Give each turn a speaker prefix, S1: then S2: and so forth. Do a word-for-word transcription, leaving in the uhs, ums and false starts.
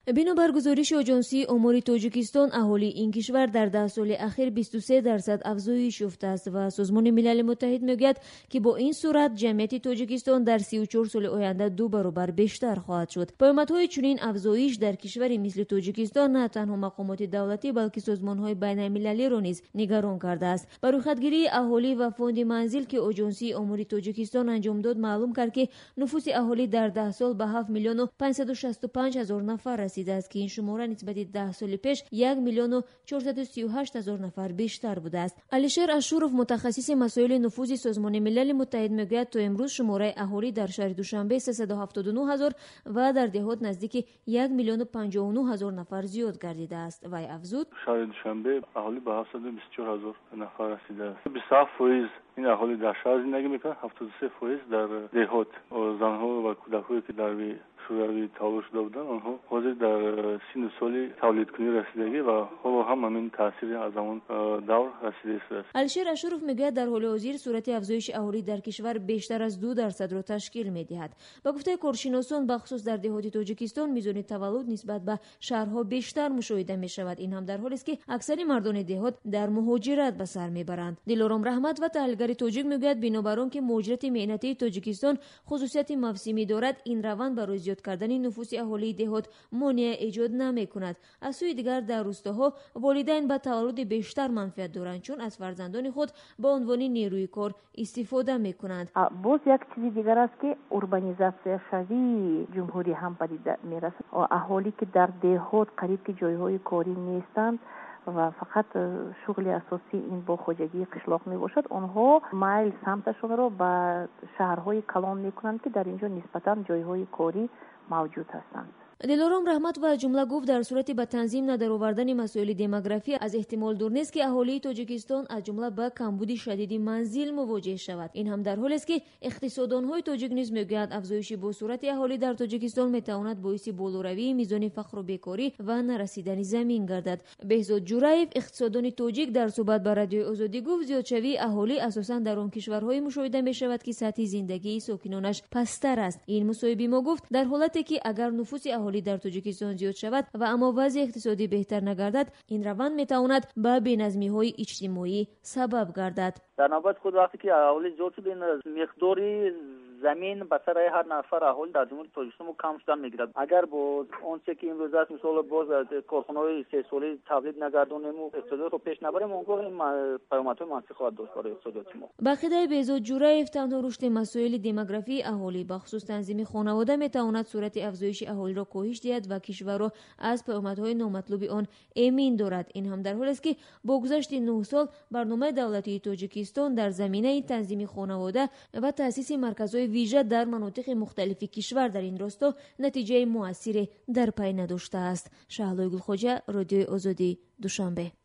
S1: بنابر گزارش آژانسی آمار تاجیکستان، اهالی این کشور در ده سال اخیر بیست و سه درصد افزایش یافته است و سازمان ملل متحد میگوید که با این صورت جمعیت تاجیکستان در سی و چهار سال آینده دو برابر بیشتر خواهد شد. پیامدهای چنین افزایش در کشوری مثل تاجیکستان نه تنها مقامات دولتی بلکه سازمان‌های بین‌المللی را نیز نگران کرده است. برای خودگیری اهالی و فوند منزل که آژانسی آمار تاجیکستان انجام داد معلوم کرد که نفوس اهالی در ده سال به هفت میلیون و پانصد و شصت و پنج هزار نفر رسیده است که این شماره نسبت ده سال پیش یک میلیون و چهارصد و سی و هشت هزار نفر بیشتر بوده است. علیشیر اشورов متخصص مسائل نفوذ سازمان ملل متحد میگوید تا امروز شماره اهالی در شهر دوشنبه سیصد و هفتاد و نه هزار و در دهات نزدیک یک میلیون و پنجاه و نه هزار نفر زیاد گردیده است. وی افزود:
S2: شهر دوشنبه اهالی به هفتصد و بیست و چهار هزار نفر رسیده است. بیست و هفت درصد این اهالی در شهر زندگی میکنند، هفتاد و سه درصد در دهات. زنها و کودکانی که در شوروی تولد شده بودند آنها حاضر در سن سال تولید کنی رسیدگی و حالا هم همین تاثیر از آن دور رسیده است.
S1: علیشیر اشورов میگوید در حال حاضر صورت افزایش اهالی در کشور بیشتر از دو درصد را تشکیل میدهد. با گفته کارشناسان بخصوص در دهات تاجیکستان میزان تولد نسبت به شهرها بیشتر مشاهده می شود. این هم در حالی است که اکثر مردان دهات در مهاجرت به سر میبرند. دلارام رحمت و تحلیلگر تاجیک میگوید بنابر آنکه مهاجرت مهنتی تاجیکستان خصوصیت موسمی دارد، این روند برای زیاد کردن نفوس اهالی دهات مانع ایجاد نمیکند. از سوی دیگر در روستاها والدین به تولد بیشتر منفعت دارند چون از فرزندان خود به عنوان نیروی کار استفاده میکنند.
S3: باز یک چیز دیگر است که اوربانیزاسیون شدی جمهوری هم پدید میرسد. اهالی که در دهات قریب که جایهای کاری نیستند و فقط شغل اساسی این با خواجگی قشلاق می باشد، آنها مایل سمتشون رو به شهرهای کلان می کنند که در اینجا نسبتاً جایهای کاری موجود هستند.
S1: دلارام رحمت و جمله گفت در صورت به تنظیم ندرآوردن مسائل دموگرافی از احتمال دور نیست که اهالی تاجیکستان از جمله با کمبود شدید منزل مواجه شود. این هم در حالی است که اقتصاددانهای تاجیک نیز میگویند افزایش با صورت اهالی در تاجیکستان میتواند باعث بالاروی میزان فقر و بیکاری و نرسیدن زمین گردد. بهزاد جورایف اقتصاددان تاجیک در صحبت با رادیو آزادی گفت زیادشوی اهالی اساسا در آن کشورهای مشاهده می شود که سطح زندگی ساکنانش پستر است. این مصاحبه ما گفت در حالتی که اگر نفوس اهالی در تاجیکستان زیاد شود و اما وضع اقتصادی بهتر نگردد، این روند میتواند به بی‌نظمی‌های اجتماعی سبب گردد.
S4: در نوبت خود وقتی که اهالی زیاد شد، این مقداری زمین به سر هر نفر اهالی در جمهوری تاجیکستان کم شدن میگیرد. اگر با اونچه که امروز است مثلا باز کارخانه‌های سه ساله تولید نگردانیم و اقتصاد رو پیش نبریم، اونگاه این پیامدهای منفی خواهد داشت برای اقتصاد ما.
S1: با خدای بهزاد جورایف تنها رشد مسائل دموگرافی اهالی به خصوص تنظیم خانواده میتواند صورت افزایش اهالی را کاهش دهد و کشور را از پیامدهای نامطلوب آن امین دارد. این هم در حالی است که با گذشت نه سال برنامه دولتی تاجیکستان در زمینه تنظیم خانواده و تأسیس مرکزهای ویژه در مناطق مختلف کشور در این راستا نتیجه موثری در پی نداشته است. شهلا گلخوجه، رادیو آزادی، دوشنبه.